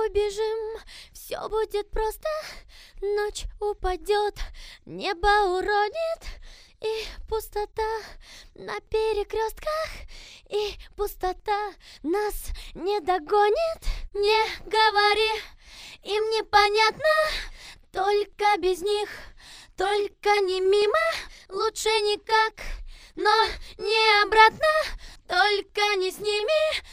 побежим, все будет просто. Ночь упадет, небо уронит, и пустота на перекрестках, и пустота нас не догонит. Не говори, им непонятно, только без них, только не мимо. Лучше никак, но не обратно, только не с ними.